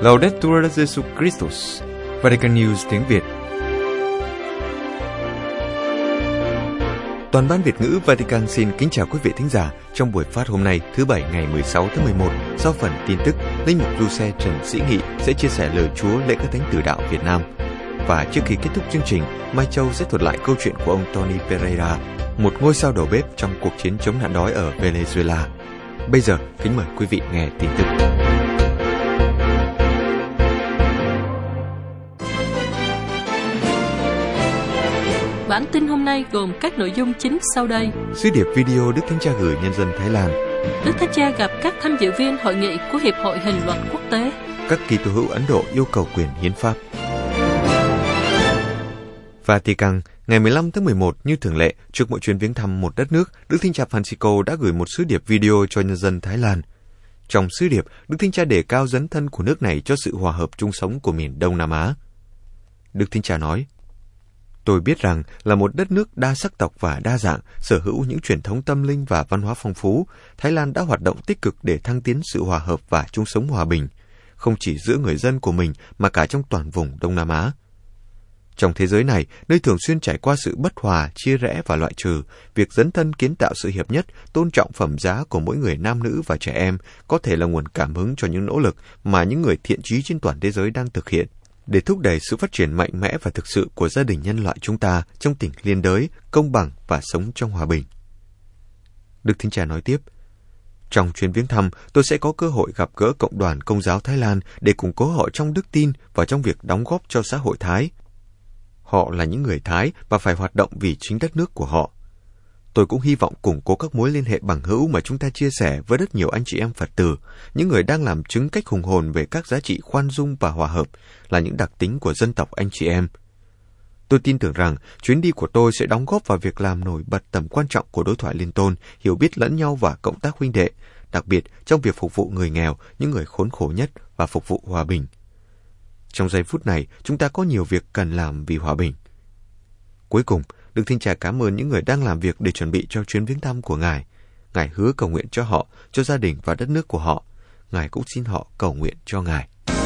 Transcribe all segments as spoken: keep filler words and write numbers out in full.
Laudetur Jesus Christus, Vatican News tiếng Việt. Toàn ban Việt ngữ Vatican xin kính chào quý vị thính giả trong buổi phát hôm nay thứ Bảy ngày mười sáu tháng mười một. Sau phần tin tức, Linh mục Du-xe Trần Sĩ Nghị sẽ chia sẻ lời Chúa lễ các thánh tử đạo Việt Nam. Và trước khi kết thúc chương trình, Mai Châu sẽ thuật lại câu chuyện của ông Tony Pereira, một ngôi sao đầu bếp trong cuộc chiến chống nạn đói ở Venezuela. Bây giờ, kính mời quý vị nghe tin tức. Bản tin hôm nay gồm các nội dung chính sau đây. Sứ điệp video Đức Thánh Cha gửi nhân dân Thái Lan. Đức Thánh Cha gặp các tham dự viên hội nghị của Hiệp hội Hình luật Quốc tế. Các Kitô hữu Ấn Độ yêu cầu quyền hiến pháp. Vatican, ngày mười lăm tháng mười một, như thường lệ, trước mỗi chuyến viếng thăm một đất nước, Đức Thánh Cha Francisco đã gửi một sứ điệp video cho nhân dân Thái Lan. Trong sứ điệp, Đức Thánh Cha đề cao dấn thân của nước này cho sự hòa hợp chung sống của miền Đông Nam Á. Đức Thánh Cha nói: Tôi biết rằng là một đất nước đa sắc tộc và đa dạng, sở hữu những truyền thống tâm linh và văn hóa phong phú, Thái Lan đã hoạt động tích cực để thăng tiến sự hòa hợp và chung sống hòa bình, không chỉ giữa người dân của mình mà cả trong toàn vùng Đông Nam Á. Trong thế giới này, nơi thường xuyên trải qua sự bất hòa, chia rẽ và loại trừ, việc dấn thân kiến tạo sự hiệp nhất, tôn trọng phẩm giá của mỗi người nam nữ và trẻ em có thể là nguồn cảm hứng cho những nỗ lực mà những người thiện chí trên toàn thế giới đang thực hiện, để thúc đẩy sự phát triển mạnh mẽ và thực sự của gia đình nhân loại chúng ta trong tình liên đới, công bằng và sống trong hòa bình. Đức Thánh Cha nói tiếp: Trong chuyến viếng thăm, tôi sẽ có cơ hội gặp gỡ cộng đoàn Công giáo Thái Lan để củng cố họ trong đức tin và trong việc đóng góp cho xã hội Thái. Họ là những người Thái và phải hoạt động vì chính đất nước của họ. Tôi cũng hy vọng củng cố các mối liên hệ bằng hữu mà chúng ta chia sẻ với rất nhiều anh chị em Phật tử, những người đang làm chứng cách hùng hồn về các giá trị khoan dung và hòa hợp, là những đặc tính của dân tộc anh chị em. Tôi tin tưởng rằng chuyến đi của tôi sẽ đóng góp vào việc làm nổi bật tầm quan trọng của đối thoại liên tôn, hiểu biết lẫn nhau và cộng tác huynh đệ, đặc biệt trong việc phục vụ người nghèo, những người khốn khổ nhất và phục vụ hòa bình. Trong giây phút này, chúng ta có nhiều việc cần làm vì hòa bình. Cuối cùng, Đức Thánh Cha cảm ơn những người đang làm việc để chuẩn bị cho chuyến viếng thăm của Ngài. Ngài hứa cầu nguyện cho họ, cho gia đình và đất nước của họ. Ngài cũng xin họ cầu nguyện cho Ngài.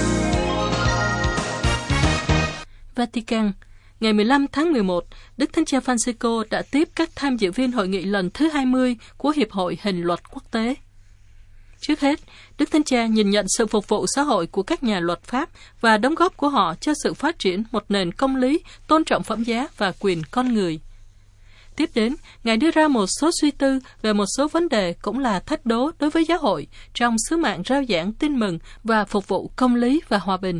Vatican, ngày mười lăm tháng mười một, Đức Thánh Cha Francisco đã tiếp các tham dự viên hội nghị lần thứ hai mươi của Hiệp hội Hình luật Quốc tế. Trước hết, Đức Thánh Cha nhìn nhận sự phục vụ xã hội của các nhà luật pháp và đóng góp của họ cho sự phát triển một nền công lý, tôn trọng phẩm giá và quyền con người. Tiếp đến, Ngài đưa ra một số suy tư về một số vấn đề cũng là thách đố đối với giáo hội trong sứ mạng rao giảng tin mừng và phục vụ công lý và hòa bình.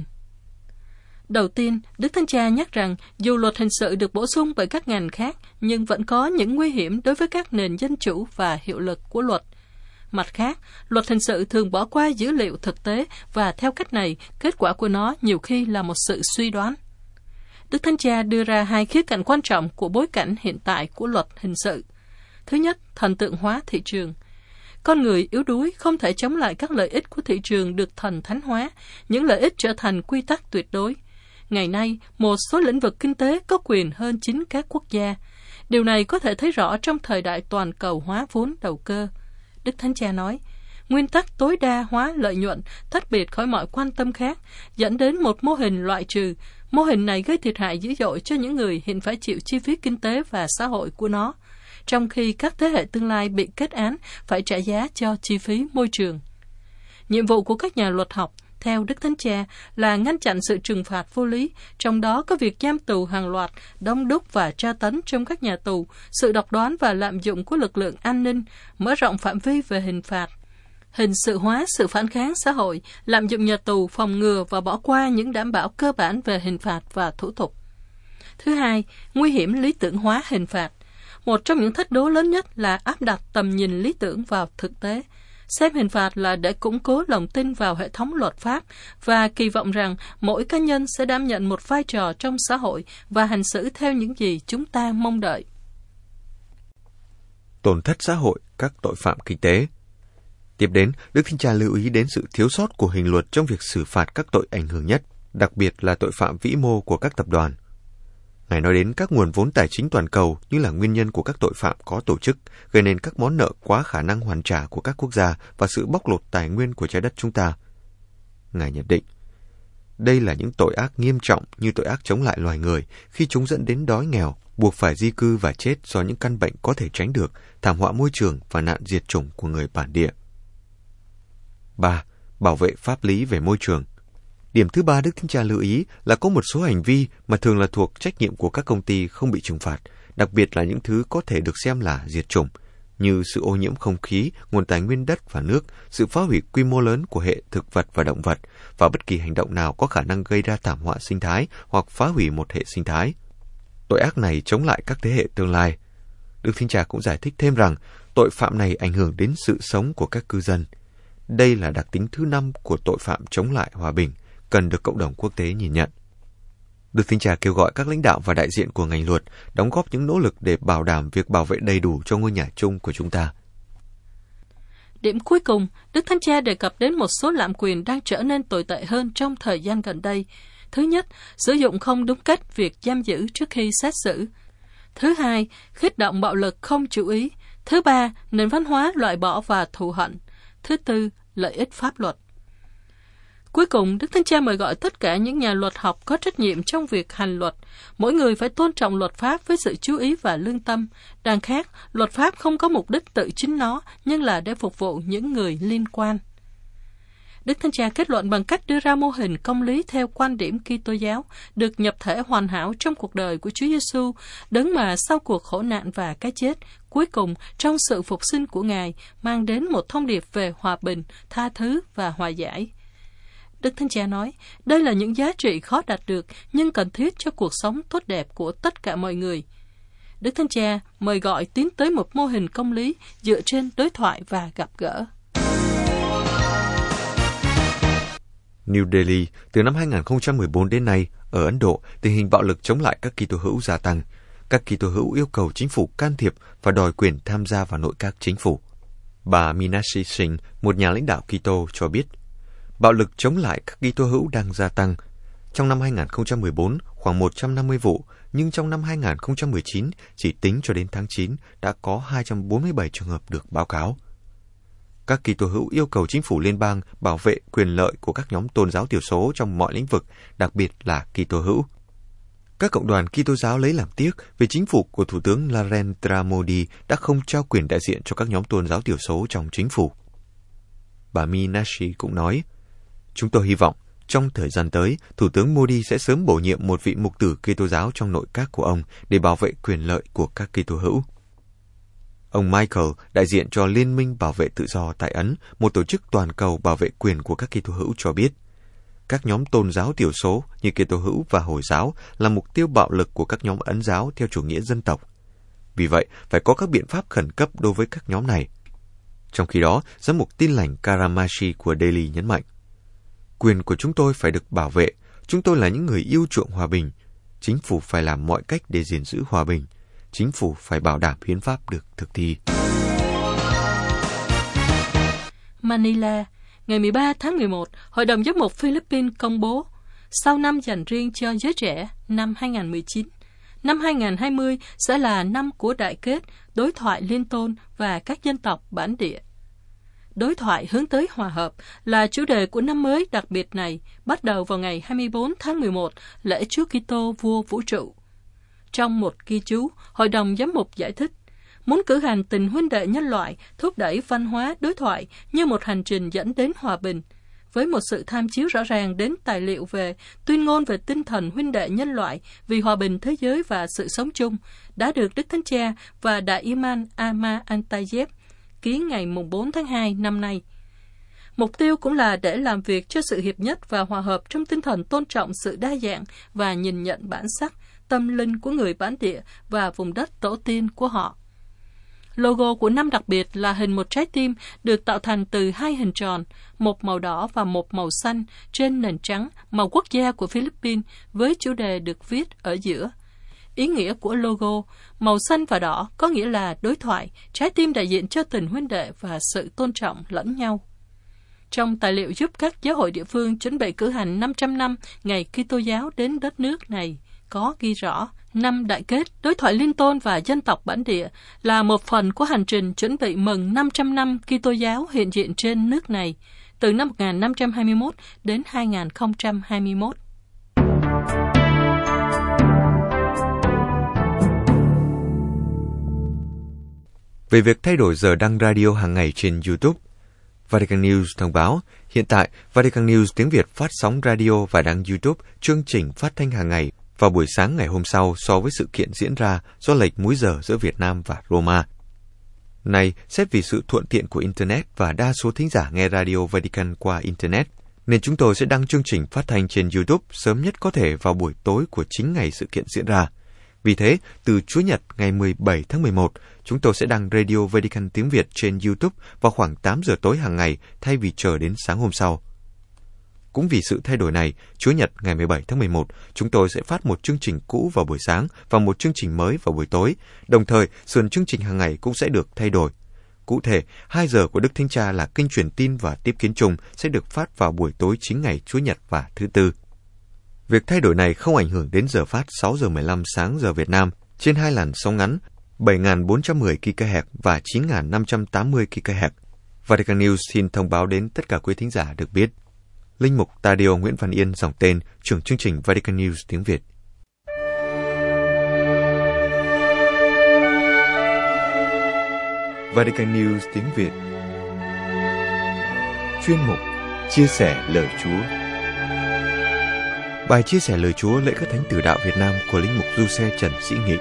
Đầu tiên, Đức Thánh Cha nhắc rằng dù luật hình sự được bổ sung bởi các ngành khác, nhưng vẫn có những nguy hiểm đối với các nền dân chủ và hiệu lực của luật. Mặt khác, luật hình sự thường bỏ qua dữ liệu thực tế và theo cách này, kết quả của nó nhiều khi là một sự suy đoán. Đức Thánh Cha đưa ra hai khía cạnh quan trọng của bối cảnh hiện tại của luật hình sự. Thứ nhất, thần tượng hóa thị trường. Con người yếu đuối không thể chống lại các lợi ích của thị trường được thần thánh hóa, những lợi ích trở thành quy tắc tuyệt đối. Ngày nay, một số lĩnh vực kinh tế có quyền hơn chính các quốc gia. Điều này có thể thấy rõ trong thời đại toàn cầu hóa vốn đầu cơ. Đức Thánh Cha nói, nguyên tắc tối đa hóa lợi nhuận tách biệt khỏi mọi quan tâm khác, dẫn đến một mô hình loại trừ. Mô hình này gây thiệt hại dữ dội cho những người hiện phải chịu chi phí kinh tế và xã hội của nó, trong khi các thế hệ tương lai bị kết án phải trả giá cho chi phí môi trường. Nhiệm vụ của các nhà luật học, theo Đức Thánh Cha, là ngăn chặn sự trừng phạt vô lý, trong đó có việc giam tù hàng loạt, đông đúc và tra tấn trong các nhà tù, sự độc đoán và lạm dụng của lực lượng an ninh, mở rộng phạm vi về hình phạt, hình sự hóa sự phản kháng xã hội, lạm dụng nhà tù, phòng ngừa và bỏ qua những đảm bảo cơ bản về hình phạt và thủ tục. Thứ hai, nguy hiểm lý tưởng hóa hình phạt. Một trong những thách đố lớn nhất là áp đặt tầm nhìn lý tưởng vào thực tế. Xem hình phạt là để củng cố lòng tin vào hệ thống luật pháp và kỳ vọng rằng mỗi cá nhân sẽ đảm nhận một vai trò trong xã hội và hành xử theo những gì chúng ta mong đợi. Tổn thất xã hội, các tội phạm kinh tế. Tiếp đến, Đức Thánh Cha lưu ý đến sự thiếu sót của hình luật trong việc xử phạt các tội ảnh hưởng nhất, đặc biệt là tội phạm vĩ mô của các tập đoàn. Ngài nói đến các nguồn vốn tài chính toàn cầu như là nguyên nhân của các tội phạm có tổ chức, gây nên các món nợ quá khả năng hoàn trả của các quốc gia và sự bóc lột tài nguyên của trái đất chúng ta. Ngài nhận định, Đây là những tội ác nghiêm trọng như tội ác chống lại loài người khi chúng dẫn đến đói nghèo, buộc phải di cư và chết do những căn bệnh có thể tránh được, thảm họa môi trường và nạn diệt chủng của người bản địa. ba. Bảo vệ pháp lý về môi trường. Điểm thứ ba Đức Thánh Cha lưu ý là có một số hành vi mà thường là thuộc trách nhiệm của các công ty không bị trừng phạt, đặc biệt là những thứ có thể được xem là diệt chủng, như sự ô nhiễm không khí, nguồn tài nguyên đất và nước, sự phá hủy quy mô lớn của hệ thực vật và động vật, và bất kỳ hành động nào có khả năng gây ra thảm họa sinh thái hoặc phá hủy một hệ sinh thái. Tội ác này chống lại các thế hệ tương lai. Đức Thánh Cha cũng giải thích thêm rằng tội phạm này ảnh hưởng đến sự sống của các cư dân. Đây là đặc tính thứ năm của tội phạm chống lại hòa bình, cần được cộng đồng quốc tế nhìn nhận. Đức Thánh Cha kêu gọi các lãnh đạo và đại diện của ngành luật đóng góp những nỗ lực để bảo đảm việc bảo vệ đầy đủ cho ngôi nhà chung của chúng ta. Điểm cuối cùng, Đức Thánh Cha đề cập đến một số lạm quyền đang trở nên tồi tệ hơn trong thời gian gần đây. Thứ nhất, sử dụng không đúng cách việc giam giữ trước khi xét xử. Thứ hai, khích động bạo lực không chú ý. Thứ ba, nền văn hóa loại bỏ và thù hận. Thứ tư, lợi ích pháp luật. Cuối cùng, Đức Thánh Cha mời gọi tất cả những nhà luật học có trách nhiệm trong việc hành luật. Mỗi người phải tôn trọng luật pháp với sự chú ý và lương tâm. Đằng khác, luật pháp không có mục đích tự chính nó, nhưng là để phục vụ những người liên quan. Đức Thánh Cha kết luận bằng cách đưa ra mô hình công lý theo quan điểm Kitô giáo, được nhập thể hoàn hảo trong cuộc đời của Chúa Giêsu, đấng mà sau cuộc khổ nạn và cái chết, cuối cùng trong sự phục sinh của Ngài mang đến một thông điệp về hòa bình, tha thứ và hòa giải. Đức Thánh Cha nói, đây là những giá trị khó đạt được nhưng cần thiết cho cuộc sống tốt đẹp của tất cả mọi người. Đức Thánh Cha mời gọi tiến tới một mô hình công lý dựa trên đối thoại và gặp gỡ. New Delhi, từ năm hai không một bốn đến nay, ở Ấn Độ, tình hình bạo lực chống lại các Kitô hữu gia tăng. Các Kitô hữu yêu cầu chính phủ can thiệp và đòi quyền tham gia vào nội các chính phủ. Bà Meenakshi Singh, một nhà lãnh đạo Kitô, cho biết, bạo lực chống lại các Kitô hữu đang gia tăng. Trong năm hai không một bốn, khoảng một trăm năm mươi vụ, nhưng trong năm hai không một chín, chỉ tính cho đến tháng chín, đã có hai trăm bốn mươi bảy trường hợp được báo cáo. Các Kitô hữu yêu cầu chính phủ liên bang bảo vệ quyền lợi của các nhóm tôn giáo thiểu số trong mọi lĩnh vực, đặc biệt là Kitô hữu. Các cộng đoàn Kitô giáo lấy làm tiếc vì chính phủ của Thủ tướng Narendra Modi đã không trao quyền đại diện cho các nhóm tôn giáo thiểu số trong chính phủ. Bà Meenakshi cũng nói, chúng tôi hy vọng trong thời gian tới, Thủ tướng Modi sẽ sớm bổ nhiệm một vị mục tử Kitô giáo trong nội các của ông để bảo vệ quyền lợi của các Kitô hữu. Ông Michael, đại diện cho Liên minh Bảo vệ Tự do tại Ấn, một tổ chức toàn cầu bảo vệ quyền của các Kitô hữu, cho biết, các nhóm tôn giáo thiểu số như Kitô hữu và Hồi giáo là mục tiêu bạo lực của các nhóm Ấn giáo theo chủ nghĩa dân tộc. Vì vậy, phải có các biện pháp khẩn cấp đối với các nhóm này. Trong khi đó, Giám mục Tin lành Karamashi của Delhi nhấn mạnh, quyền của chúng tôi phải được bảo vệ, chúng tôi là những người yêu chuộng hòa bình. Chính phủ phải làm mọi cách để gìn giữ hòa bình. Chính phủ phải bảo đảm hiến pháp được thực thi. Manila, ngày mười ba tháng mười một, Hội đồng Giám mục Philippines công bố, sau năm dành riêng cho giới trẻ năm hai không một chín, năm hai không hai không sẽ là năm của đại kết, đối thoại liên tôn và các dân tộc bản địa. Đối thoại hướng tới hòa hợp là chủ đề của năm mới đặc biệt này, bắt đầu vào ngày hai mươi bốn tháng mười một, lễ Chúa Kitô Vua Vũ trụ. Trong một ghi chú, Hội đồng Giám mục giải thích, muốn cử hành tình huynh đệ nhân loại, thúc đẩy văn hóa đối thoại như một hành trình dẫn đến hòa bình, với một sự tham chiếu rõ ràng đến tài liệu về tuyên ngôn về tinh thần huynh đệ nhân loại vì hòa bình thế giới và sự sống chung, đã được Đức Thánh Cha và Đại Imam Ama Antayeb ký ngày bốn tháng hai năm nay. Mục tiêu cũng là để làm việc cho sự hiệp nhất và hòa hợp trong tinh thần tôn trọng sự đa dạng và nhìn nhận bản sắc, tâm linh của người bản địa và vùng đất tổ tiên của họ. Logo của năm đặc biệt là hình một trái tim được tạo thành từ hai hình tròn, một màu đỏ và một màu xanh trên nền trắng, màu quốc gia của Philippines với chủ đề được viết ở giữa. Ý nghĩa của logo, màu xanh và đỏ có nghĩa là đối thoại, trái tim đại diện cho tình huynh đệ và sự tôn trọng lẫn nhau. Trong tài liệu giúp các giáo hội địa phương chuẩn bị cử hành năm trăm năm ngày Kitô giáo đến đất nước này, có ghi rõ, năm đại kết, đối thoại liên tôn và dân tộc bản địa là một phần của hành trình chuẩn bị mừng năm trăm năm Kitô giáo hiện diện trên nước này. từ năm một nghìn năm trăm hai mươi mốt đến hai nghìn không trăm hai mươi mốt. Về việc thay đổi giờ đăng radio hàng ngày trên YouTube, Vatican News thông báo, hiện tại Vatican News tiếng Việt phát sóng radio và đăng YouTube chương trình phát thanh hàng ngày vào buổi sáng ngày hôm sau so với sự kiện diễn ra do lệch múi giờ giữa Việt Nam và Roma. Này, xét vì sự thuận tiện của Internet và đa số thính giả nghe Radio Vatican qua Internet, nên chúng tôi sẽ đăng chương trình phát thanh trên YouTube sớm nhất có thể vào buổi tối của chính ngày sự kiện diễn ra. Vì thế, từ Chủ nhật ngày mười bảy tháng mười một, chúng tôi sẽ đăng Radio Vatican tiếng Việt trên YouTube vào khoảng tám giờ tối hàng ngày thay vì chờ đến sáng hôm sau. Cũng vì sự thay đổi này, Chủ nhật ngày mười bảy tháng mười một, chúng tôi sẽ phát một chương trình cũ vào buổi sáng và một chương trình mới vào buổi tối. Đồng thời, sườn chương trình hàng ngày cũng sẽ được thay đổi. Cụ thể, hai giờ của Đức Thánh Cha là kinh truyền tin và tiếp kiến chung sẽ được phát vào buổi tối chính ngày Chủ nhật và thứ Tư. Việc thay đổi này không ảnh hưởng đến giờ phát sáu giờ mười lăm sáng giờ Việt Nam trên hai làn sóng ngắn bảy nghìn bốn trăm mười ki lô héc và chín nghìn năm trăm tám mươi ki lô héc. Vatican News xin thông báo đến tất cả quý thính giả được biết. Linh mục Taddeo Nguyễn Văn Yên dòng tên, trưởng chương trình Vatican News tiếng Việt. Vatican News tiếng Việt. Chuyên mục Chia sẻ lời Chúa. Bài chia sẻ lời Chúa lễ các thánh tử đạo Việt Nam của linh mục Giuse Trần Sĩ Nghị.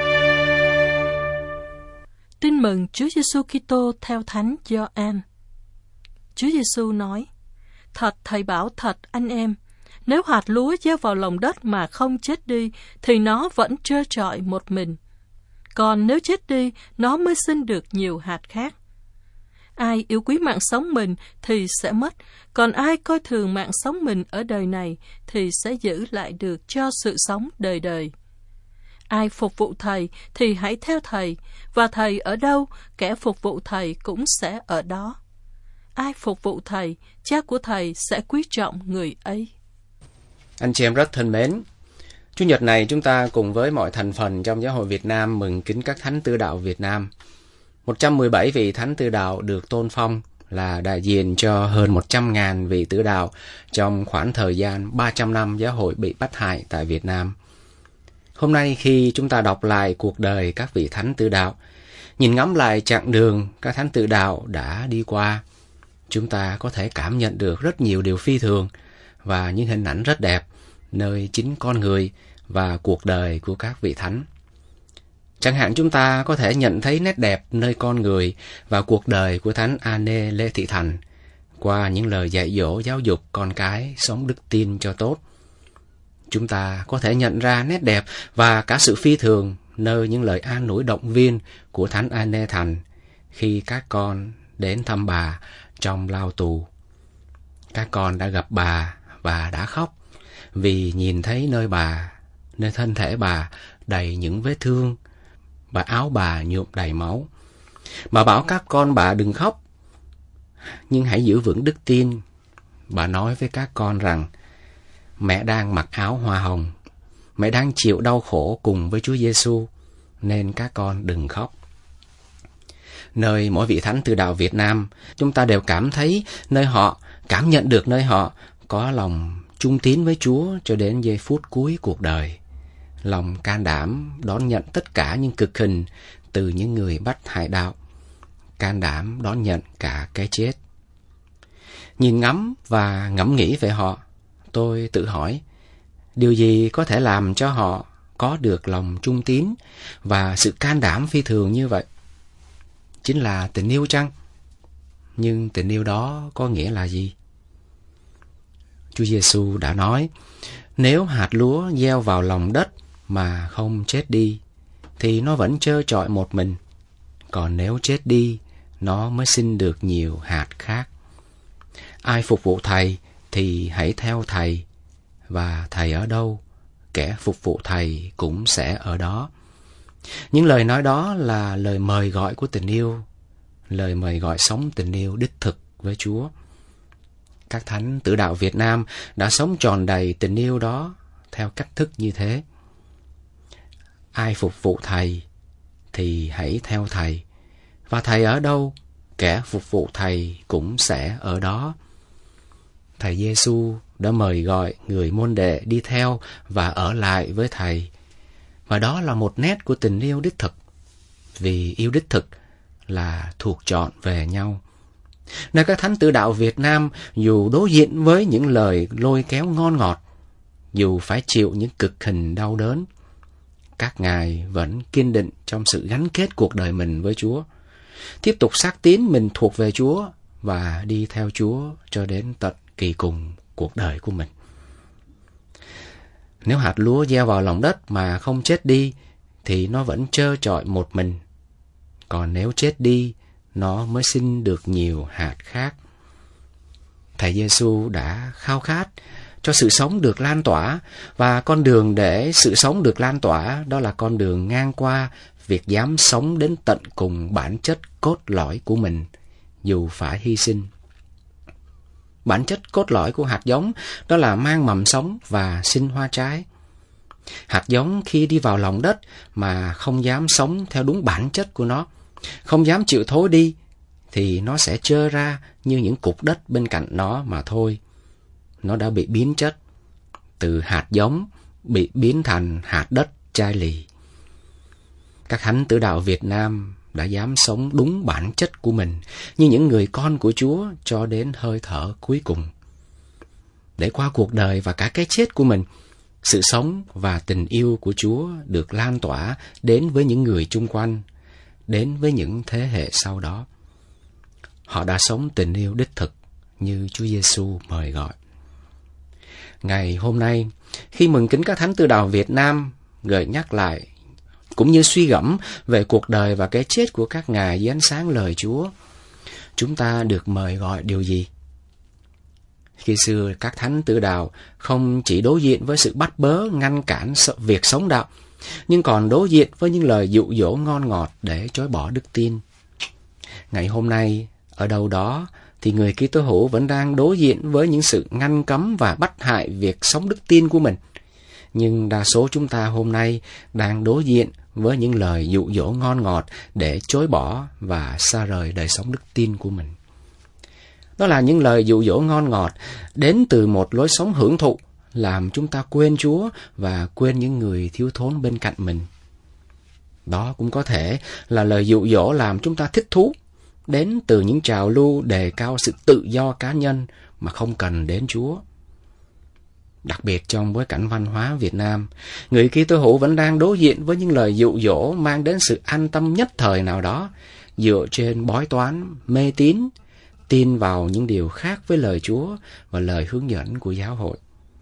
Tin mừng Chúa Giêsu Kitô theo Thánh Gioan. Chúa Giêsu nói: Thật thầy bảo thật anh em, nếu hạt lúa gieo vào lòng đất mà không chết đi, thì nó vẫn trơ trọi một mình. Còn nếu chết đi, nó mới sinh được nhiều hạt khác. Ai yêu quý mạng sống mình thì sẽ mất, còn ai coi thường mạng sống mình ở đời này thì sẽ giữ lại được cho sự sống đời đời. Ai phục vụ thầy thì hãy theo thầy, và thầy ở đâu, kẻ phục vụ thầy cũng sẽ ở đó. Ai phục vụ thầy, cha của thầy sẽ quý trọng người ấy. Anh chị em rất thân mến, Chủ nhật này chúng ta cùng với mọi thành phần trong Giáo hội Việt Nam mừng kính các thánh tư đạo Việt Nam. một trăm mười bảy vị thánh tư đạo được tôn phong là đại diện cho hơn một trăm nghìn vị tứ đạo trong khoảng thời gian ba trăm năm giáo hội bị bắt hại tại Việt Nam. Hôm nay khi chúng ta đọc lại cuộc đời các vị thánh tư đạo, nhìn ngắm lại chặng đường các thánh tư đạo đã đi qua, chúng ta có thể cảm nhận được rất nhiều điều phi thường và những hình ảnh rất đẹp nơi chính con người và cuộc đời của các vị thánh. Chẳng hạn chúng ta có thể nhận thấy nét đẹp nơi con người và cuộc đời của Thánh Anê Lê Thị Thành qua những lời dạy dỗ giáo dục con cái sống đức tin cho tốt. Chúng ta có thể nhận ra nét đẹp và cả sự phi thường nơi những lời an ủi động viên của Thánh Anê Thành khi các con đến thăm bà trong lao tù. Các con đã gặp bà và đã khóc vì nhìn thấy nơi bà, nơi thân thể bà đầy những vết thương và áo bà nhuộm đầy máu. Bà bảo các con bà đừng khóc, nhưng hãy giữ vững đức tin. Bà nói với các con rằng mẹ đang mặc áo hoa hồng, mẹ đang chịu đau khổ cùng với Chúa Giêsu, nên các con đừng khóc. Nơi mỗi vị thánh tư đạo Việt Nam, chúng ta đều cảm thấy nơi họ, cảm nhận được nơi họ có lòng trung tín với Chúa cho đến giây phút cuối cuộc đời. Lòng can đảm đón nhận tất cả những cực hình từ những người bắt hại đạo. Can đảm đón nhận cả cái chết. Nhìn ngắm và ngẫm nghĩ về họ, tôi tự hỏi, điều gì có thể làm cho họ có được lòng trung tín và sự can đảm phi thường như vậy? Chính là tình yêu chăng? Nhưng tình yêu đó có nghĩa là gì? Chúa Giêsu đã nói, nếu hạt lúa gieo vào lòng đất mà không chết đi, thì nó vẫn trơ trọi một mình. Còn nếu chết đi, nó mới sinh được nhiều hạt khác. Ai phục vụ thầy thì hãy theo thầy, và thầy ở đâu, kẻ phục vụ thầy cũng sẽ ở đó. Những lời nói đó là lời mời gọi của tình yêu, lời mời gọi sống tình yêu đích thực với Chúa. Các thánh tử đạo Việt Nam đã sống tròn đầy tình yêu đó theo cách thức như thế. Ai phục vụ thầy thì hãy theo thầy, và thầy ở đâu, kẻ phục vụ thầy cũng sẽ ở đó. Thầy Giêsu đã mời gọi người môn đệ đi theo và ở lại với Thầy. Và đó là một nét của tình yêu đích thực. Vì yêu đích thực là thuộc chọn về nhau. Nơi các thánh tử đạo Việt Nam, dù đối diện với những lời lôi kéo ngon ngọt, dù phải chịu những cực hình đau đớn, các ngài vẫn kiên định trong sự gắn kết cuộc đời mình với Chúa, tiếp tục xác tín mình thuộc về Chúa và đi theo Chúa cho đến tận kỳ cùng cuộc đời của mình. Nếu hạt lúa gieo vào lòng đất mà không chết đi, thì nó vẫn trơ trọi một mình. Còn nếu chết đi, nó mới sinh được nhiều hạt khác. Thầy Giêsu đã khao khát cho sự sống được lan tỏa, và con đường để sự sống được lan tỏa đó là con đường ngang qua việc dám sống đến tận cùng bản chất cốt lõi của mình, dù phải hy sinh. Bản chất cốt lõi của hạt giống đó là mang mầm sống và sinh hoa trái. Hạt giống khi đi vào lòng đất mà không dám sống theo đúng bản chất của nó, không dám chịu thối đi, thì nó sẽ trơ ra như những cục đất bên cạnh nó mà thôi. Nó đã bị biến chất, từ hạt giống bị biến thành hạt đất chai lì. Các thánh tử đạo Việt Nam đã dám sống đúng bản chất của mình như những người con của Chúa cho đến hơi thở cuối cùng. Để qua cuộc đời và cả cái chết của mình, sự sống và tình yêu của Chúa được lan tỏa đến với những người chung quanh, đến với những thế hệ sau đó. Họ đã sống tình yêu đích thực như Chúa Giêsu mời gọi. Ngày hôm nay, khi mừng kính các thánh tử đạo Việt Nam gợi nhắc lại cũng như suy gẫm về cuộc đời và cái chết của các ngài dưới ánh sáng lời Chúa, chúng ta được mời gọi điều gì? Khi xưa, các thánh tử đạo không chỉ đối diện với sự bắt bớ ngăn cản việc sống đạo, nhưng còn đối diện với những lời dụ dỗ ngon ngọt để chối bỏ đức tin. Ngày hôm nay, ở đâu đó, thì người Kitô hữu vẫn đang đối diện với những sự ngăn cấm và bắt hại việc sống đức tin của mình. Nhưng đa số chúng ta hôm nay đang đối diện với những lời dụ dỗ ngon ngọt để chối bỏ và xa rời đời sống đức tin của mình. Đó là những lời dụ dỗ ngon ngọt đến từ một lối sống hưởng thụ, làm chúng ta quên Chúa và quên những người thiếu thốn bên cạnh mình. Đó cũng có thể là lời dụ dỗ làm chúng ta thích thú, đến từ những trào lưu đề cao sự tự do cá nhân mà không cần đến Chúa. Đặc biệt trong bối cảnh văn hóa Việt Nam, người Kitô hữu vẫn đang đối diện với những lời dụ dỗ mang đến sự an tâm nhất thời nào đó, dựa trên bói toán, mê tín, tin vào những điều khác với lời Chúa và lời hướng dẫn của giáo hội.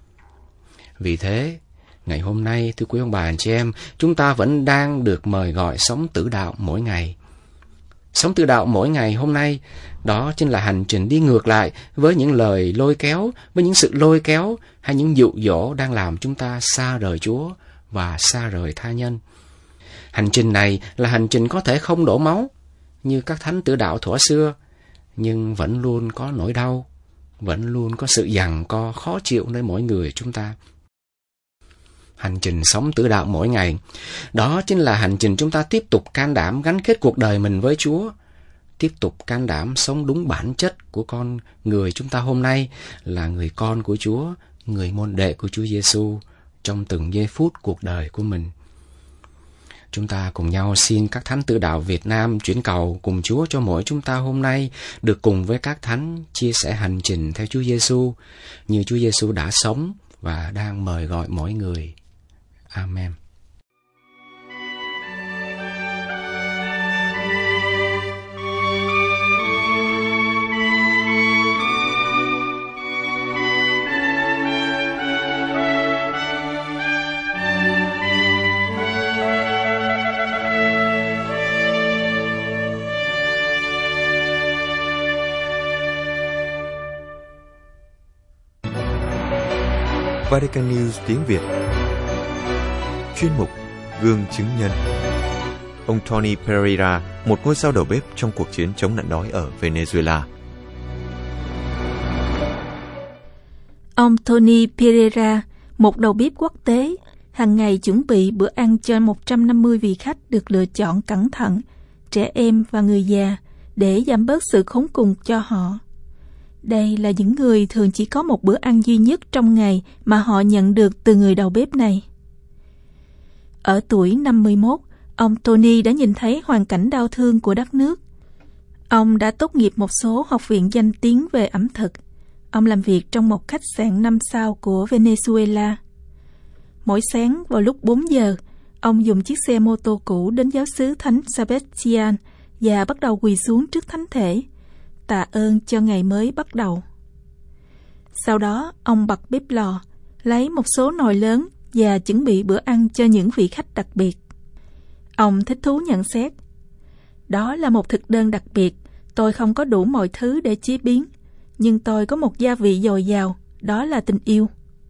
Vì thế, ngày hôm nay, thưa quý ông bà anh chị em, chúng ta vẫn đang được mời gọi sống tử đạo mỗi ngày. Sống tử đạo mỗi ngày hôm nay, đó chính là hành trình đi ngược lại với những lời lôi kéo, với những sự lôi kéo hay những dụ dỗ đang làm chúng ta xa rời Chúa và xa rời tha nhân. Hành trình này là hành trình có thể không đổ máu như các thánh tử đạo thuở xưa, nhưng vẫn luôn có nỗi đau, vẫn luôn có sự giằng co khó chịu nơi mỗi người chúng ta. Hành trình sống tử đạo mỗi ngày, đó chính là hành trình chúng ta tiếp tục can đảm gắn kết cuộc đời mình với Chúa, tiếp tục can đảm sống đúng bản chất của con người chúng ta hôm nay là người con của Chúa, người môn đệ của Chúa Giêsu trong từng giây phút cuộc đời của mình. Chúng ta cùng nhau xin các thánh tử đạo Việt Nam chuyển cầu cùng Chúa cho mỗi chúng ta hôm nay được cùng với các thánh chia sẻ hành trình theo Chúa Giêsu như Chúa Giêsu đã sống và đang mời gọi mỗi người. Amen. Vatican News tiếng Việt. Chuyên mục Gương chứng nhân. Ông Tony Pereira, một ngôi sao đầu bếp trong cuộc chiến chống nạn đói ở Venezuela. Ông Tony Pereira, một đầu bếp quốc tế, hàng ngày chuẩn bị bữa ăn cho một trăm năm mươi vị khách được lựa chọn cẩn thận, trẻ em và người già, để giảm bớt sự khốn cùng cho họ. Đây là những người thường chỉ có một bữa ăn duy nhất trong ngày mà họ nhận được từ người đầu bếp này. Ở tuổi năm mươi mốt, ông Tony đã nhìn thấy hoàn cảnh đau thương của đất nước. Ông đã tốt nghiệp một số học viện danh tiếng về ẩm thực. Ông làm việc trong một khách sạn năm sao của Venezuela. Mỗi sáng vào lúc bốn giờ, ông dùng chiếc xe mô tô cũ đến giáo xứ Thánh Sebastian và bắt đầu quỳ xuống trước thánh thể, tạ ơn cho ngày mới bắt đầu. Sau đó, ông bật bếp lò, lấy một số nồi lớn và chuẩn bị bữa ăn cho những vị khách đặc biệt. Ông thích thú nhận xét, đó là một thực đơn đặc biệt, tôi không có đủ mọi thứ để chế biến, nhưng tôi có một gia vị dồi dào, đó là tình yêu.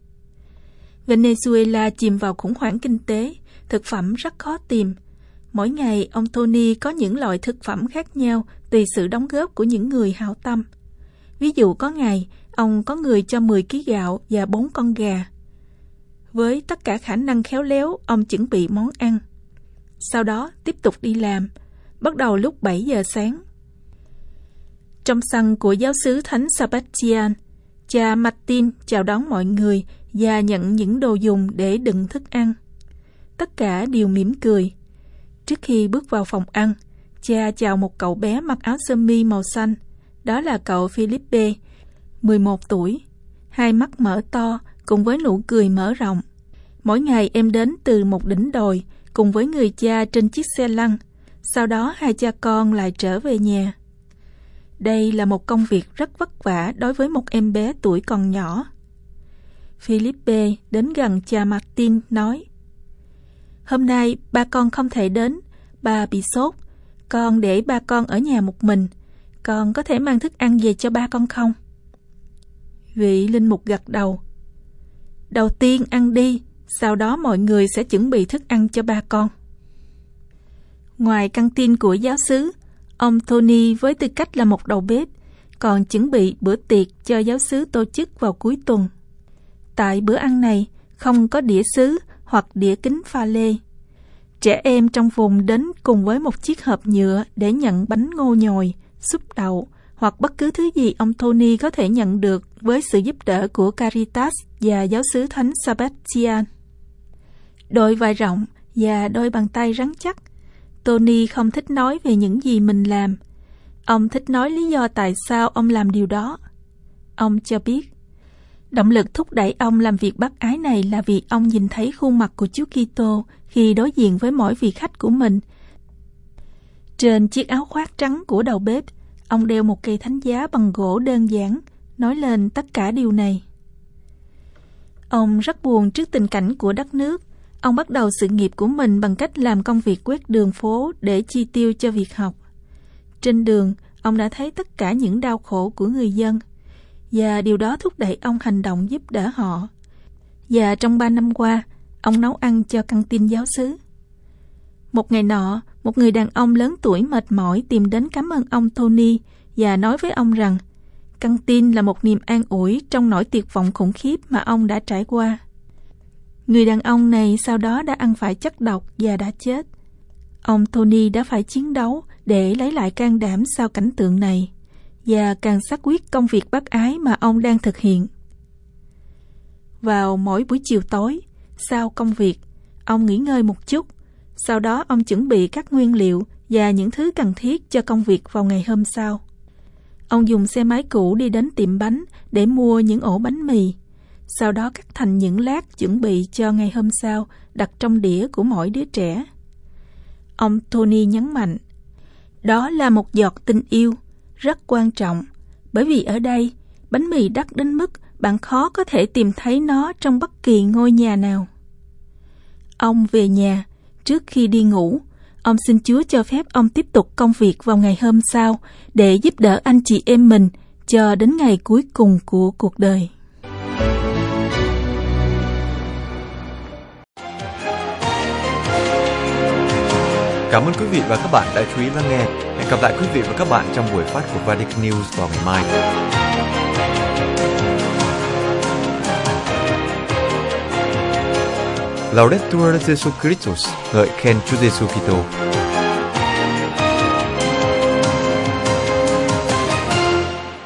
Venezuela chìm vào khủng hoảng kinh tế, thực phẩm rất khó tìm. Mỗi ngày, ông Tony có những loại thực phẩm khác nhau tùy sự đóng góp của những người hảo tâm. Ví dụ có ngày, ông có người cho mười ki lô gam gạo và bốn con gà. Với tất cả khả năng khéo léo, ông chuẩn bị món ăn. Sau đó, tiếp tục đi làm, bắt đầu lúc bảy giờ sáng. Trong sân của giáo xứ Thánh Sebastian, cha Martin chào đón mọi người và nhận những đồ dùng để đựng thức ăn. Tất cả đều mỉm cười. Trước khi bước vào phòng ăn, cha chào một cậu bé mặc áo sơ mi màu xanh. Đó là cậu Philippe, mười một tuổi, hai mắt mở to cùng với nụ cười mở rộng. Mỗi ngày em đến từ một đỉnh đồi cùng với người cha trên chiếc xe lăn. Sau đó hai cha con lại trở về nhà. Đây là một công việc rất vất vả đối với một em bé tuổi còn nhỏ. Philippe đến gần cha Martin nói, hôm nay ba con không thể đến, ba bị sốt. Con để ba con ở nhà một mình. Con có thể mang thức ăn về cho ba con không? Vị linh mục gật đầu. Đầu tiên ăn đi, sau đó mọi người sẽ chuẩn bị thức ăn cho ba con. Ngoài căng tin của giáo xứ, ông Tony với tư cách là một đầu bếp còn chuẩn bị bữa tiệc cho giáo xứ tổ chức vào cuối tuần. Tại bữa ăn này không có đĩa sứ hoặc đĩa kính pha lê. Trẻ em trong vùng đến cùng với một chiếc hộp nhựa để nhận bánh ngô nhồi, súp đậu hoặc bất cứ thứ gì ông Tony có thể nhận được với sự giúp đỡ của Caritas và giáo xứ Thánh Sebastian. Đôi vai rộng và đôi bàn tay rắn chắc, Tony không thích nói về những gì mình làm. Ông thích nói lý do tại sao ông làm điều đó. Ông cho biết, động lực thúc đẩy ông làm việc bác ái này là vì ông nhìn thấy khuôn mặt của Chúa Kitô khi đối diện với mỗi vị khách của mình. Trên chiếc áo khoác trắng của đầu bếp, ông đeo một cây thánh giá bằng gỗ đơn giản, nói lên tất cả điều này. Ông rất buồn trước tình cảnh của đất nước. Ông bắt đầu sự nghiệp của mình bằng cách làm công việc quét đường phố để chi tiêu cho việc học. Trên đường, ông đã thấy tất cả những đau khổ của người dân, và điều đó thúc đẩy ông hành động giúp đỡ họ. Và trong ba năm qua, ông nấu ăn cho căng tin giáo xứ. Một ngày nọ, một người đàn ông lớn tuổi mệt mỏi tìm đến cảm ơn ông Tony và nói với ông rằng căng tin là một niềm an ủi trong nỗi tuyệt vọng khủng khiếp mà ông đã trải qua. Người đàn ông này sau đó đã ăn phải chất độc và đã chết. Ông Tony đã phải chiến đấu để lấy lại can đảm sau cảnh tượng này và càng xác quyết công việc bác ái mà ông đang thực hiện. Vào mỗi buổi chiều tối, sau công việc, ông nghỉ ngơi một chút. Sau đó ông chuẩn bị các nguyên liệu và những thứ cần thiết cho công việc vào ngày hôm sau. Ông dùng xe máy cũ đi đến tiệm bánh để mua những ổ bánh mì. Sau đó cắt thành những lát chuẩn bị cho ngày hôm sau, đặt trong đĩa của mỗi đứa trẻ. Ông Tony nhấn mạnh, đó là một giọt tình yêu, rất quan trọng, bởi vì ở đây, bánh mì đắt đến mức bạn khó có thể tìm thấy nó trong bất kỳ ngôi nhà nào. Ông về nhà, trước khi đi ngủ, ông xin Chúa cho phép ông tiếp tục công việc vào ngày hôm sau để giúp đỡ anh chị em mình cho đến ngày cuối cùng của cuộc đời. Cảm ơn quý vị và các bạn đã chú ý lắng nghe. Hẹn gặp lại quý vị và các bạn trong buổi phát của Vatican News vào ngày mai. Laudetur Jesus Christus, ngợi khen Chúa Giêsu Kitô.